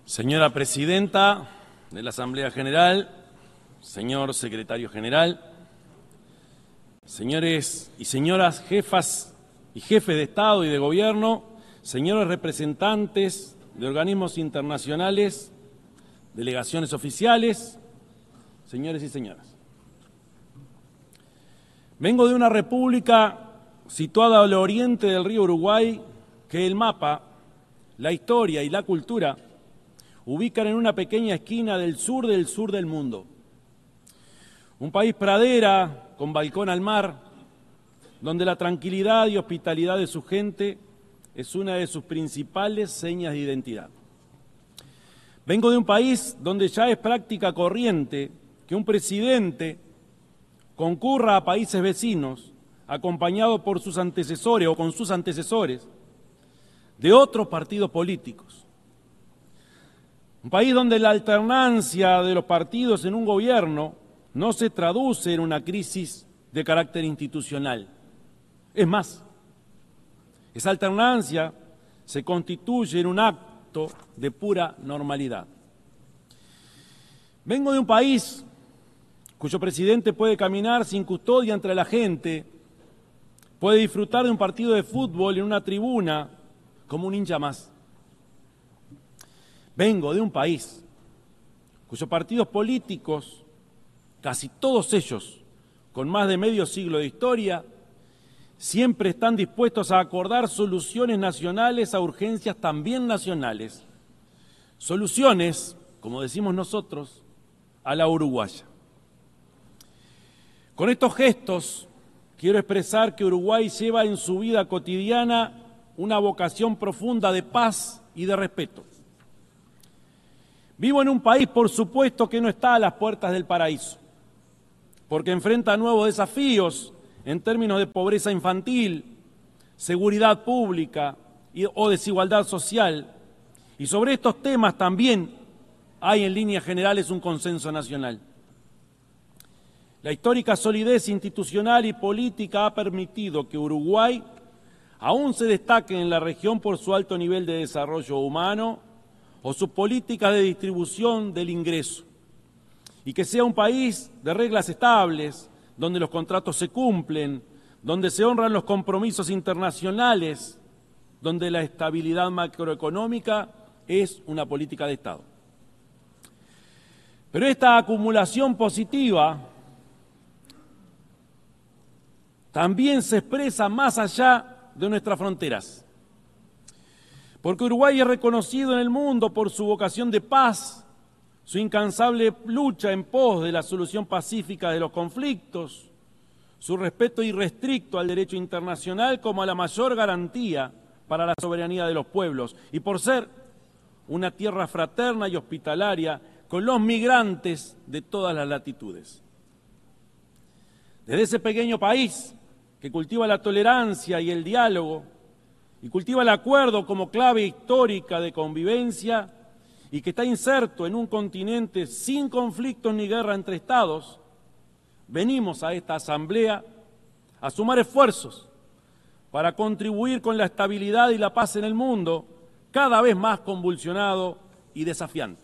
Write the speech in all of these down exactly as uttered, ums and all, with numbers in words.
Señora Presidenta de la Asamblea General, señor Secretario General, señores y señoras jefas y jefes de Estado y de Gobierno, señores representantes de organismos internacionales, delegaciones oficiales, señores y señoras. Vengo de una república situada al oriente del río Uruguay que el mapa, la historia y la cultura ubican en una pequeña esquina del sur del sur del mundo. Un país pradera, con balcón al mar, donde la tranquilidad y hospitalidad de su gente es una de sus principales señas de identidad. Vengo de un país donde ya es práctica corriente que un presidente concurra a países vecinos acompañado por sus antecesores o con sus antecesores de otros partidos políticos. Un país donde la alternancia de los partidos en un gobierno no se traduce en una crisis de carácter institucional. Es más, esa alternancia se constituye en un acto de pura normalidad. Vengo de un país cuyo presidente puede caminar sin custodia entre la gente, puede disfrutar de un partido de fútbol en una tribuna como un hincha más. Vengo de un país cuyos partidos políticos, casi todos ellos con más de medio siglo de historia, siempre están dispuestos a acordar soluciones nacionales a urgencias también nacionales. Soluciones, como decimos nosotros, a la uruguaya. Con estos gestos quiero expresar que Uruguay lleva en su vida cotidiana una vocación profunda de paz y de respeto. Vivo en un país, por supuesto, que no está a las puertas del paraíso, porque enfrenta nuevos desafíos en términos de pobreza infantil, seguridad pública y, o desigualdad social. Y sobre estos temas también hay en líneas generales un consenso nacional. La histórica solidez institucional y política ha permitido que Uruguay aún se destaque en la región por su alto nivel de desarrollo humano o sus políticas de distribución del ingreso, y que sea un país de reglas estables, donde los contratos se cumplen, donde se honran los compromisos internacionales, donde la estabilidad macroeconómica es una política de Estado. Pero esta acumulación positiva también se expresa más allá de nuestras fronteras, porque Uruguay es reconocido en el mundo por su vocación de paz, su incansable lucha en pos de la solución pacífica de los conflictos, su respeto irrestricto al derecho internacional como a la mayor garantía para la soberanía de los pueblos, y por ser una tierra fraterna y hospitalaria con los migrantes de todas las latitudes. Desde ese pequeño país que cultiva la tolerancia y el diálogo, y cultiva el acuerdo como clave histórica de convivencia, y que está inserto en un continente sin conflictos ni guerra entre estados, venimos a esta asamblea a sumar esfuerzos para contribuir con la estabilidad y la paz en el mundo, cada vez más convulsionado y desafiante.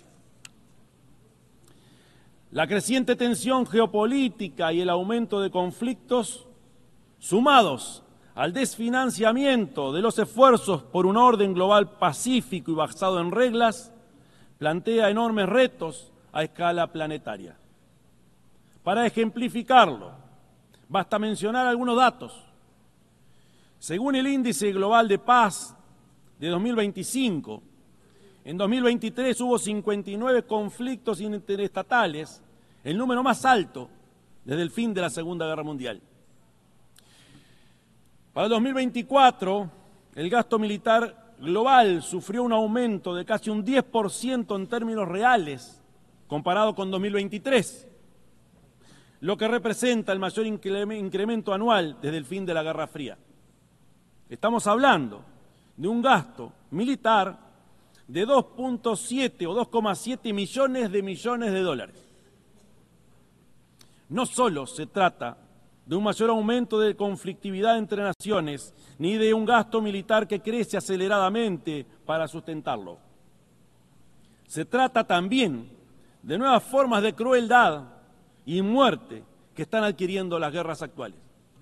La creciente tensión geopolítica y el aumento de conflictos, sumados al desfinanciamiento de los esfuerzos por un orden global pacífico y basado en reglas, plantea enormes retos a escala planetaria. Para ejemplificarlo, basta mencionar algunos datos. Según el Índice Global de Paz de dos mil veinticinco, en dos mil veintitrés hubo cincuenta y nueve conflictos interestatales, el número más alto desde el fin de la Segunda Guerra Mundial. Para el dos mil veinticuatro, el gasto militar global sufrió un aumento de casi un diez por ciento en términos reales comparado con dos mil veintitrés, lo que representa el mayor incremento anual desde el fin de la Guerra Fría. Estamos hablando de un gasto militar de dos punto siete o dos coma siete millones de millones de dólares. No solo se trata de un mayor aumento de conflictividad entre naciones, ni de un gasto militar que crece aceleradamente para sustentarlo. se trata también de nuevas formas de crueldad y muerte que están adquiriendo las guerras actuales.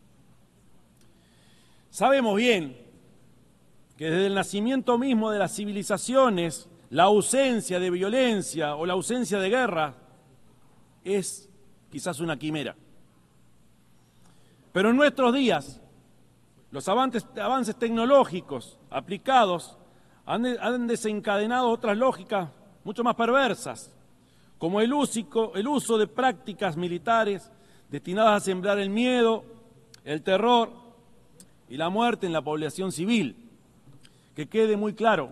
Sabemos bien que desde el nacimiento mismo de las civilizaciones, la ausencia de violencia o la ausencia de guerra es quizás una quimera. Pero en nuestros días, los avances, avances tecnológicos aplicados han, han desencadenado otras lógicas mucho más perversas, como el uso, el uso de prácticas militares destinadas a sembrar el miedo, el terror y la muerte en la población civil. Que quede muy claro,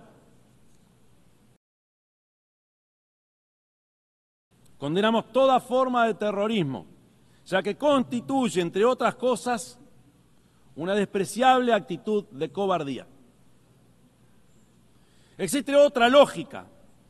condenamos toda forma de terrorismo, ya que constituye, entre otras cosas, una despreciable actitud de cobardía. Existe otra lógica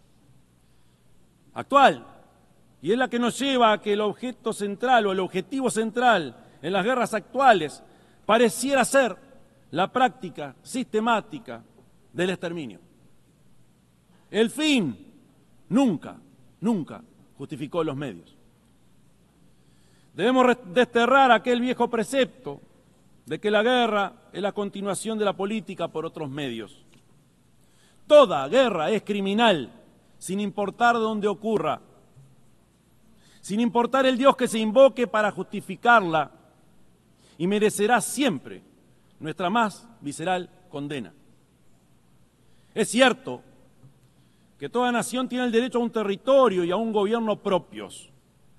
actual, y es la que nos lleva a que el objeto central o el objetivo central en las guerras actuales pareciera ser la práctica sistemática del exterminio. El fin nunca, nunca justificó los medios. Debemos desterrar aquel viejo precepto de que la guerra es la continuación de la política por otros medios. Toda guerra es criminal, sin importar dónde ocurra, sin importar el Dios que se invoque para justificarla, y merecerá siempre nuestra más visceral condena. Es cierto que toda nación tiene el derecho a un territorio y a un gobierno propios.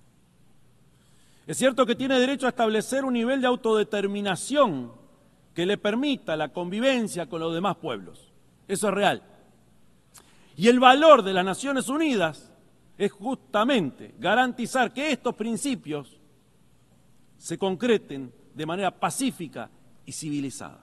Es cierto que tiene derecho a establecer un nivel de autodeterminación que le permita la convivencia con los demás pueblos. Eso es real. Y el valor de las Naciones Unidas es justamente garantizar que estos principios se concreten de manera pacífica y civilizada.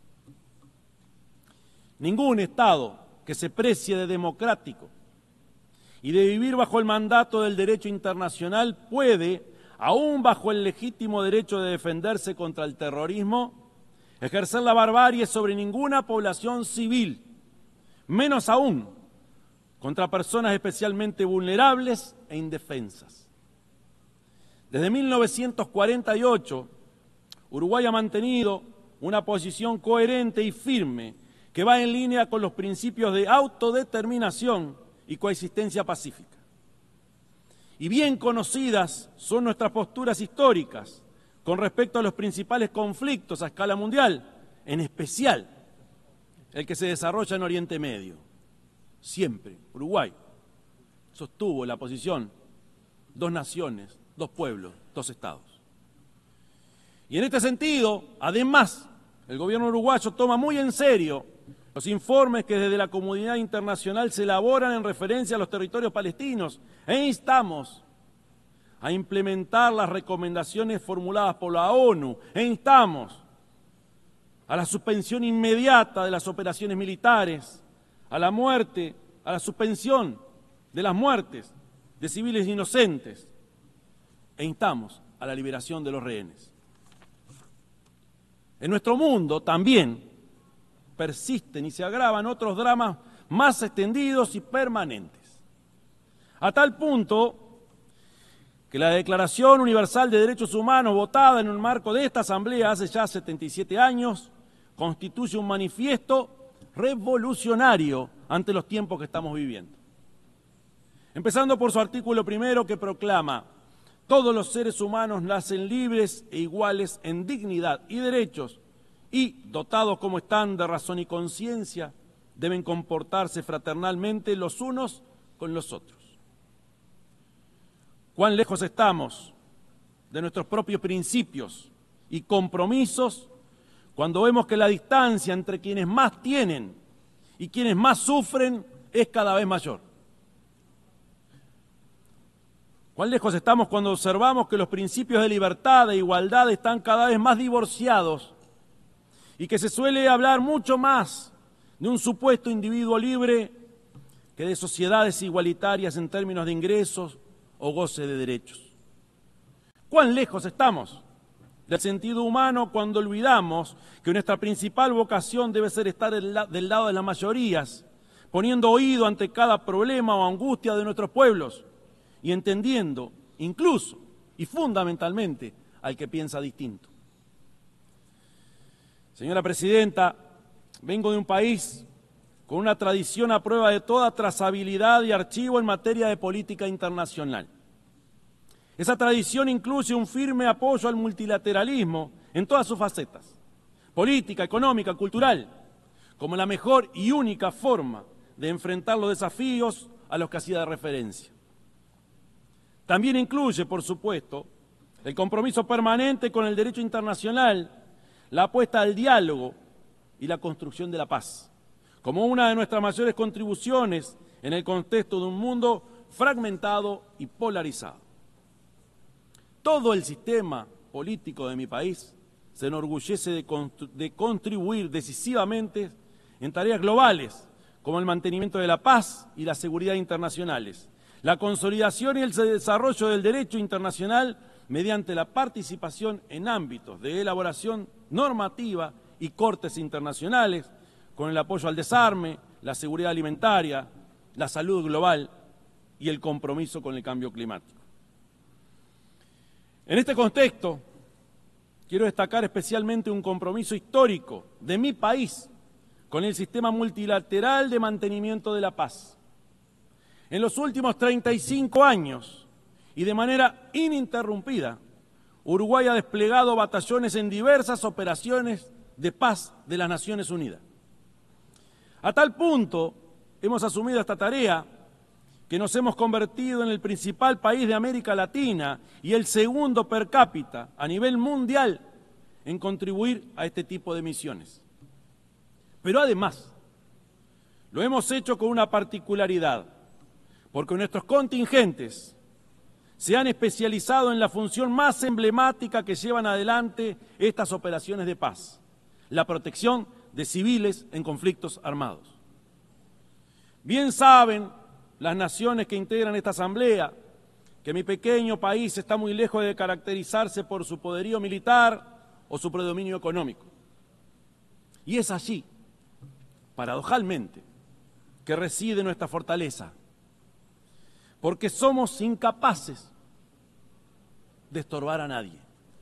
Ningún Estado que se precie de democrático y de vivir bajo el mandato del derecho internacional puede, aún bajo el legítimo derecho de defenderse contra el terrorismo, ejercer la barbarie sobre ninguna población civil, menos aún contra personas especialmente vulnerables e indefensas. Desde mil novecientos cuarenta y ocho, Uruguay ha mantenido una posición coherente y firme que va en línea con los principios de autodeterminación y coexistencia pacífica. Y bien conocidas son nuestras posturas históricas con respecto a los principales conflictos a escala mundial, en especial el que se desarrolla en Oriente Medio. Siempre Uruguay sostuvo la posición dos naciones, dos pueblos, dos estados. Y en este sentido, además, el gobierno uruguayo toma muy en serio los informes que desde la comunidad internacional se elaboran en referencia a los territorios palestinos e instamos a implementar las recomendaciones formuladas por la ONU e instamos a la suspensión inmediata de las operaciones militares, a la muerte, a la suspensión de las muertes de civiles inocentes e instamos a la liberación de los rehenes. En nuestro mundo también persisten y se agravan otros dramas más extendidos y permanentes. A tal punto que la Declaración Universal de Derechos Humanos, votada en el marco de esta Asamblea hace ya setenta y siete años, constituye un manifiesto revolucionario ante los tiempos que estamos viviendo. Empezando por su artículo primero que proclama: todos los seres humanos nacen libres e iguales en dignidad y derechos y, dotados como están de razón y conciencia, deben comportarse fraternalmente los unos con los otros. ¿Cuán lejos estamos de nuestros propios principios y compromisos cuando vemos que la distancia entre quienes más tienen y quienes más sufren es cada vez mayor? ¿Cuán lejos estamos cuando observamos que los principios de libertad e igualdad están cada vez más divorciados y que se suele hablar mucho más de un supuesto individuo libre que de sociedades igualitarias en términos de ingresos o goce de derechos? ¿Cuán lejos estamos del sentido humano cuando olvidamos que nuestra principal vocación debe ser estar del lado de las mayorías poniendo oído ante cada problema o angustia de nuestros pueblos y entendiendo incluso y fundamentalmente al que piensa distinto. Señora Presidenta, vengo de un país con una tradición a prueba de toda trazabilidad y archivo en materia de política internacional. Esa tradición incluye un firme apoyo al multilateralismo en todas sus facetas, política, económica, cultural, como la mejor y única forma de enfrentar los desafíos a los que hacía referencia. También incluye, por supuesto, el compromiso permanente con el derecho internacional, la apuesta al diálogo y la construcción de la paz, como una de nuestras mayores contribuciones en el contexto de un mundo fragmentado y polarizado. Todo el sistema político de mi país se enorgullece de, de contribuir decisivamente en tareas globales, como el mantenimiento de la paz y la seguridad internacionales, la consolidación y el desarrollo del derecho internacional mediante la participación en ámbitos de elaboración normativa y cortes internacionales, con el apoyo al desarme, la seguridad alimentaria, la salud global y el compromiso con el cambio climático. En este contexto, quiero destacar especialmente un compromiso histórico de mi país con el sistema multilateral de mantenimiento de la paz. En los últimos treinta y cinco años, y de manera ininterrumpida, Uruguay ha desplegado batallones en diversas operaciones de paz de las Naciones Unidas. A tal punto hemos asumido esta tarea que nos hemos convertido en el principal país de América Latina y el segundo per cápita a nivel mundial en contribuir a este tipo de misiones. Pero además, lo hemos hecho con una particularidad, porque nuestros contingentes se han especializado en la función más emblemática que llevan adelante estas operaciones de paz, la protección de civiles en conflictos armados. Bien saben las naciones que integran esta asamblea que mi pequeño país está muy lejos de caracterizarse por su poderío militar o su predominio económico. Y es allí, paradojalmente, que reside nuestra fortaleza, porque somos incapaces de estorbar a nadie.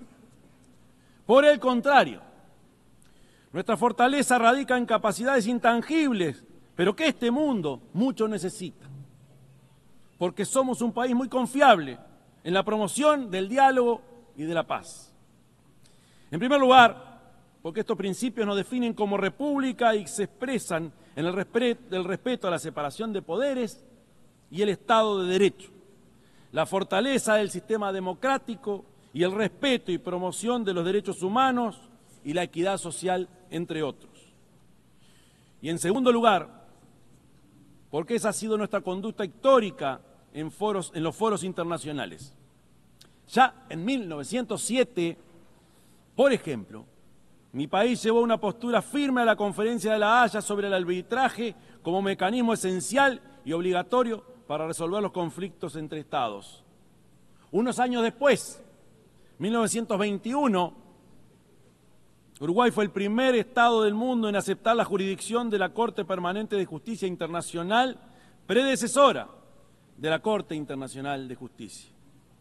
Por el contrario, nuestra fortaleza radica en capacidades intangibles, pero que este mundo mucho necesita, porque somos un país muy confiable en la promoción del diálogo y de la paz. En primer lugar, porque estos principios nos definen como república y se expresan en el respeto, el respeto a la separación de poderes y el Estado de Derecho, la fortaleza del sistema democrático y el respeto y promoción de los derechos humanos y la equidad social, entre otros. Y en segundo lugar, porque esa ha sido nuestra conducta histórica en, foros, en los foros internacionales. Ya en mil novecientos siete, por ejemplo, mi país llevó una postura firme a la Conferencia de La Haya sobre el arbitraje como mecanismo esencial y obligatorio para resolver los conflictos entre Estados. Unos años después, mil novecientos veintiuno, Uruguay fue el primer Estado del mundo en aceptar la jurisdicción de la Corte Permanente de Justicia Internacional, predecesora de la Corte Internacional de Justicia.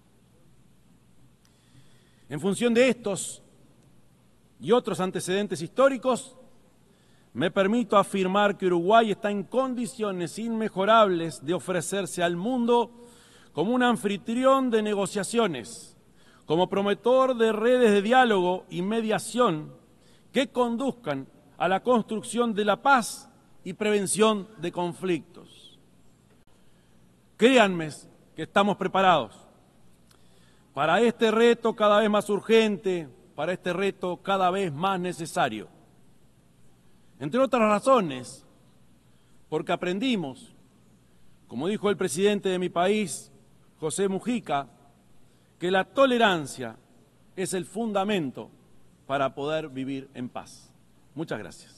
En función de estos y otros antecedentes históricos, me permito afirmar que Uruguay está en condiciones inmejorables de ofrecerse al mundo como un anfitrión de negociaciones, como promotor de redes de diálogo y mediación que conduzcan a la construcción de la paz y prevención de conflictos. Créanme que estamos preparados para este reto cada vez más urgente, para este reto cada vez más necesario. Entre otras razones, porque aprendimos, como dijo el presidente de mi país, José Mujica, que la tolerancia es el fundamento para poder vivir en paz. Muchas gracias.